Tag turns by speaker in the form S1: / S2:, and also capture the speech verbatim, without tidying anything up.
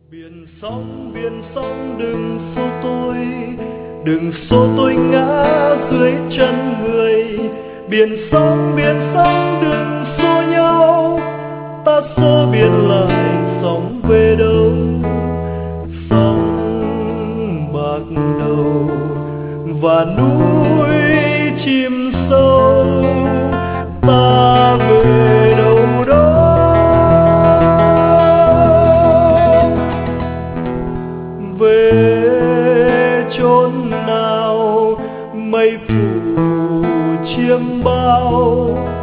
S1: Biển sóng, biển sóng đừng xô tôi, đừng xô tôi ngã dưới chân người. Biển sóng, biển sóng đừng xô nhau, ta xô biển lại sóng về đâu. Sóng bạc đầu và núi chìm sâu, ta về đâu đó. Về chốn nào mây phủ chiêm bao,